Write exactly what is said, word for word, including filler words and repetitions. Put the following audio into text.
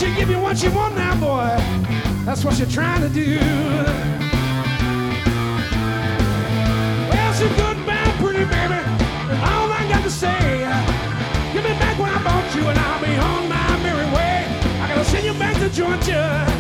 she give you what you want now, boy, that's what you're trying to do. Well, she's good, bad, pretty, baby, and all I got to say, give me back what I bought you and I'll be on my merry way. I gotta send you back to Georgia.